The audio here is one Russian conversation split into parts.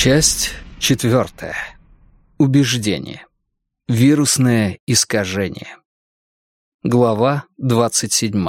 Часть 4. Убеждение. Вирусное искажение. Глава 27.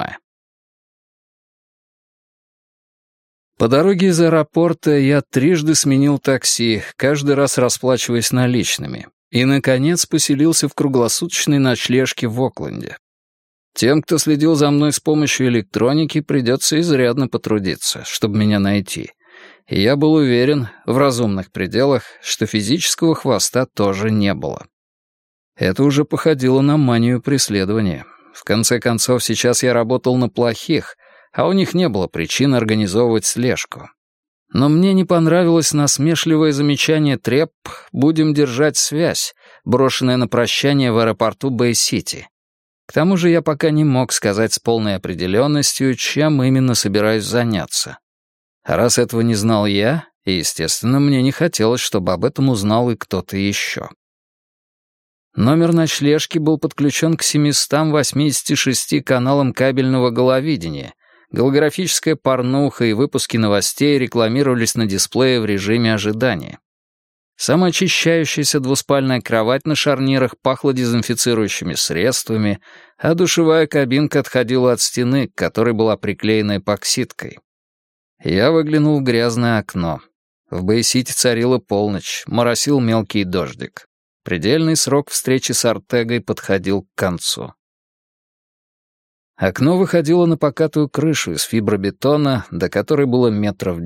По дороге из аэропорта я трижды сменил такси, каждый раз расплачиваясь наличными, и, наконец, поселился в круглосуточной ночлежке в Окленде. Тем, кто следил за мной с помощью электроники, придется изрядно потрудиться, чтобы меня найти. И я был уверен, в разумных пределах, что физического хвоста тоже не было. Это уже походило на манию преследования. В конце концов, сейчас я работал на плохих, а у них не было причин организовывать слежку. Но мне не понравилось насмешливое замечание Треп «Будем держать связь», брошенное на прощание в аэропорту Бэй-Сити. К тому же я пока не мог сказать с полной определенностью, чем именно собираюсь заняться. А раз этого не знал я, естественно, мне не хотелось, чтобы об этом узнал и кто-то еще. Номер ночлежки был подключен к 786 каналам кабельного головидения. Голографическая порнуха и выпуски новостей рекламировались на дисплее в режиме ожидания. Самоочищающаяся двуспальная кровать на шарнирах пахла дезинфицирующими средствами, а душевая кабинка отходила от стены, к которой была приклеена эпоксидкой. Я выглянул в грязное окно. В Бэй-Сити царила полночь, моросил мелкий дождик. Предельный срок встречи с Ортегой подходил к концу. Окно выходило на покатую крышу из фибробетона, до которой было 10 метров.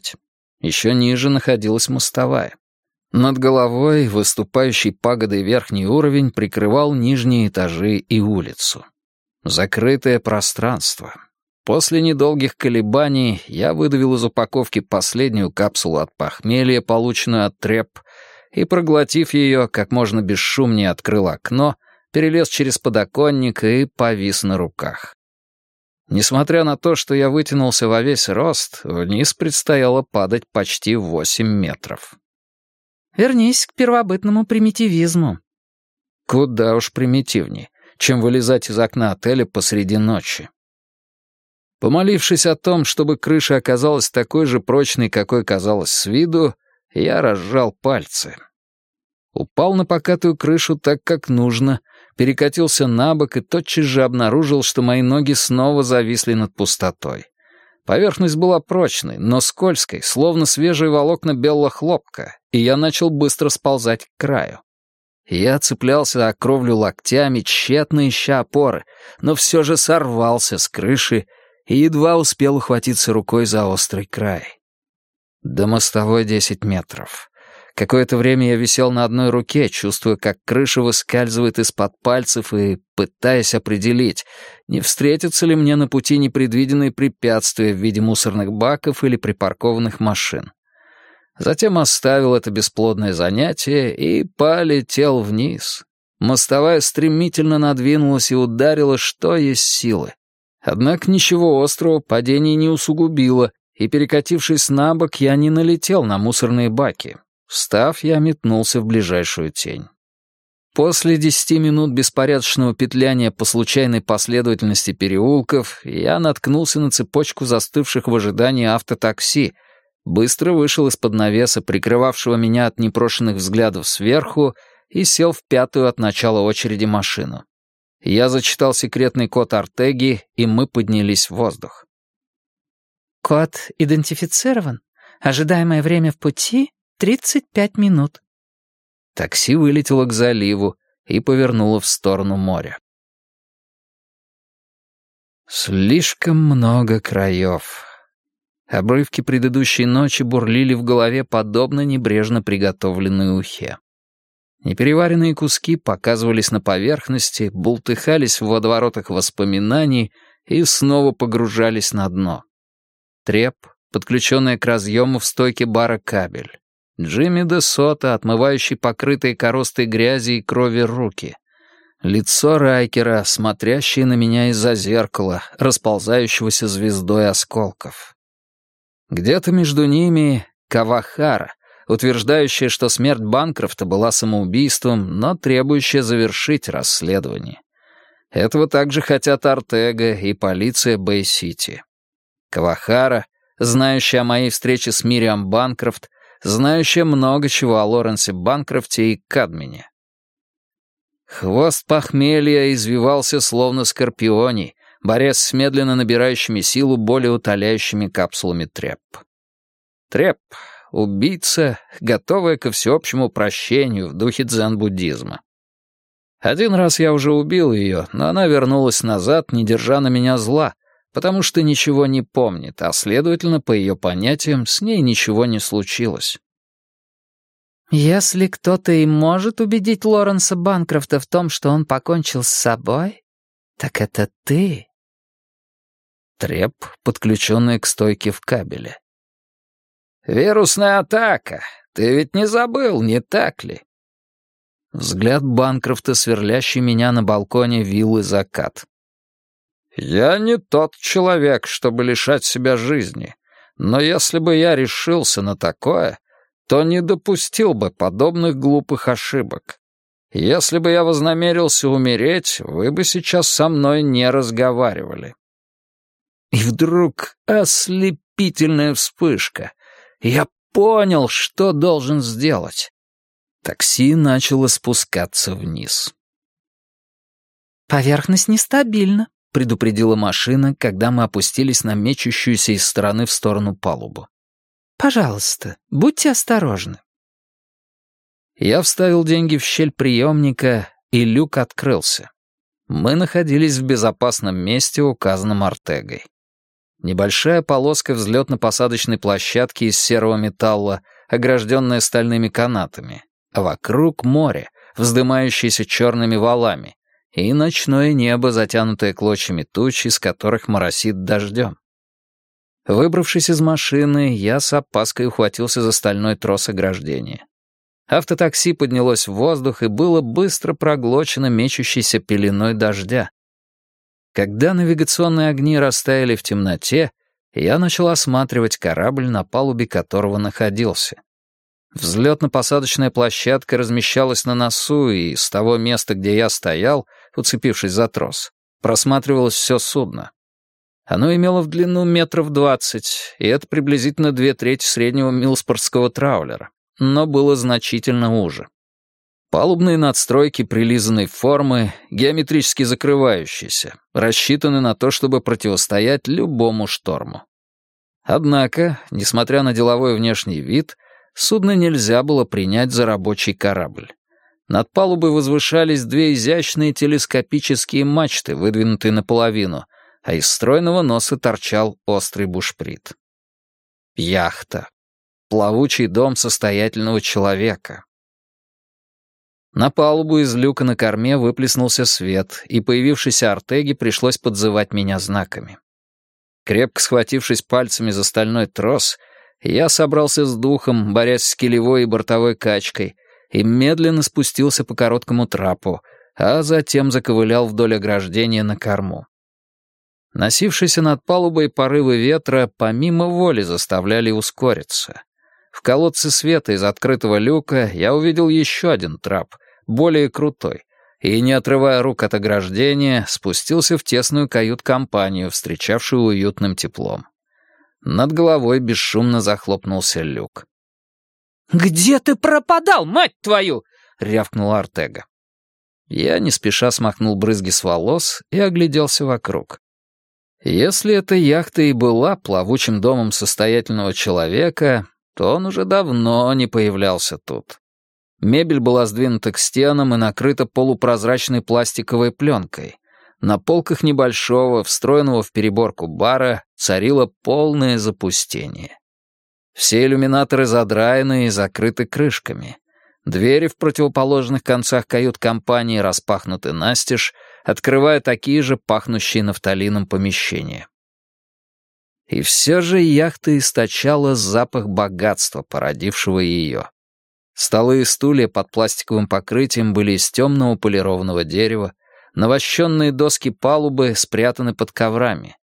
Еще ниже находилась мостовая. Над головой выступающий пагодой верхний уровень прикрывал нижние этажи и улицу. Закрытое пространство. После недолгих колебаний я выдавил из упаковки последнюю капсулу от похмелья, полученную от Треп, и, проглотив ее, как можно бесшумнее открыл окно, перелез через подоконник и повис на руках. Несмотря на то, что я вытянулся во весь рост, вниз предстояло падать почти 8 метров. «Вернись к первобытному примитивизму». Куда уж примитивнее, чем вылезать из окна отеля посреди ночи. Помолившись о том, чтобы крыша оказалась такой же прочной, какой казалась с виду, я разжал пальцы. Упал на покатую крышу так, как нужно, перекатился на бок и тотчас же обнаружил, что мои ноги снова зависли над пустотой. Поверхность была прочной, но скользкой, словно свежие волокна белого хлопка, и я начал быстро сползать к краю. Я цеплялся о кровлю локтями, тщетно ища опоры, но все же сорвался с крыши и едва успел ухватиться рукой за острый край. До мостовой 10 метров. Какое-то время я висел на одной руке, чувствуя, как крыша выскальзывает из-под пальцев и пытаясь определить, не встретятся ли мне на пути непредвиденные препятствия в виде мусорных баков или припаркованных машин. Затем оставил это бесплодное занятие и полетел вниз. Мостовая стремительно надвинулась и ударила, что есть силы. Однако ничего острого падение не усугубило, и, перекатившись на бок, я не налетел на мусорные баки. Встав, я метнулся в ближайшую тень. После 10 минут беспорядочного петляния по случайной последовательности переулков я наткнулся на цепочку застывших в ожидании автотакси, быстро вышел из-под навеса, прикрывавшего меня от непрошенных взглядов сверху, и сел в 5-ю от начала очереди машину. Я зачитал секретный код Ортеги, и мы поднялись в воздух. «Код идентифицирован. Ожидаемое время в пути — 35 минут». Такси вылетело к заливу и повернуло в сторону моря. Слишком много краев. Обрывки предыдущей ночи бурлили в голове, подобно небрежно приготовленной ухе. Непереваренные куски показывались на поверхности, бултыхались в водоворотах воспоминаний и снова погружались на дно. Треп, подключенная к разъему в стойке бара кабель. Джимми де Сото, отмывающий покрытые коростой грязи и крови руки. Лицо Райкера, смотрящее на меня из-за зеркала, расползающегося звездой осколков. Где-то между ними Кавахара, утверждающая, что смерть Банкрофта была самоубийством, но требующая завершить расследование. Этого также хотят Ортега и полиция Бэй-Сити. Кавахара, знающая о моей встрече с Мириам Банкрофт, знающая много чего о Лоренсе Банкрофте и Кадмене. Хвост похмелья извивался словно скорпионий, борясь с медленно набирающими силу более утоляющими капсулами Треп. Треп — убийца, готовая ко всеобщему прощению в духе дзен-буддизма. Один раз я уже убил ее, но она вернулась назад, не держа на меня зла, потому что ничего не помнит, а, следовательно, по ее понятиям, с ней ничего не случилось. «Если кто-то и может убедить Лоренса Банкрофта в том, что он покончил с собой, так это ты». Треп, подключенный к стойке в кабеле. «Вирусная атака! Ты ведь не забыл, не так ли?» Взгляд Банкрофта, сверлящий меня на балконе виллы «Закат». «Я не тот человек, чтобы лишать себя жизни, но если бы я решился на такое, то не допустил бы подобных глупых ошибок. Если бы я вознамерился умереть, вы бы сейчас со мной не разговаривали». И вдруг ослепительная вспышка. Я понял, что должен сделать. Такси начало спускаться вниз. «Поверхность нестабильна», — предупредила машина, когда мы опустились на мечущуюся из стороны в сторону палубу. «Пожалуйста, будьте осторожны». Я вставил деньги в щель приемника, и люк открылся. Мы находились в безопасном месте, указанном Ортегой. Небольшая полоска взлетно-посадочной площадки из серого металла, огражденная стальными канатами, а вокруг море, вздымающееся черными валами, и ночное небо, затянутое клочьями туч, из которых моросит дождем. Выбравшись из машины, я с опаской ухватился за стальной трос ограждения. Автотакси поднялось в воздух и было быстро проглочено мечущейся пеленой дождя. Когда навигационные огни растаяли в темноте, я начал осматривать корабль, на палубе которого находился. Взлетно-посадочная площадка размещалась на носу, и с того места, где я стоял, уцепившись за трос, просматривалось все судно. Оно имело в длину 20 метров, и это приблизительно 2/3 среднего милспортского траулера, но было значительно уже. Палубные надстройки прилизанной формы, геометрически закрывающиеся, рассчитаны на то, чтобы противостоять любому шторму. Однако, несмотря на деловой внешний вид, судно нельзя было принять за рабочий корабль. Над палубой возвышались 2 изящные телескопические мачты, выдвинутые наполовину, а из стройного носа торчал острый бушприт. Яхта. Плавучий дом состоятельного человека. На палубу из люка на корме выплеснулся свет, и появившейся Ортеге пришлось подзывать меня знаками. Крепко схватившись пальцами за стальной трос, я собрался с духом, борясь с килевой и бортовой качкой, и медленно спустился по короткому трапу, а затем заковылял вдоль ограждения на корму. Носившиеся над палубой порывы ветра помимо воли заставляли ускориться. В колодце света из открытого люка я увидел еще один трап, более крутой, и, не отрывая рук от ограждения, спустился в тесную кают-компанию, встречавшую уютным теплом. Над головой бесшумно захлопнулся люк. «Где ты пропадал, мать твою?» — рявкнул Ортега. Я не спеша смахнул брызги с волос и огляделся вокруг. Если эта яхта и была плавучим домом состоятельного человека, то он уже давно не появлялся тут. Мебель была сдвинута к стенам и накрыта полупрозрачной пластиковой пленкой. На полках небольшого, встроенного в переборку бара, царило полное запустение. Все иллюминаторы задраены и закрыты крышками. Двери в противоположных концах кают-компании распахнуты настежь, открывая такие же пахнущие нафталином помещения. И все же яхта источала запах богатства, породившего ее. Столы и стулья под пластиковым покрытием были из темного полированного дерева, навощенные доски палубы спрятаны под коврами,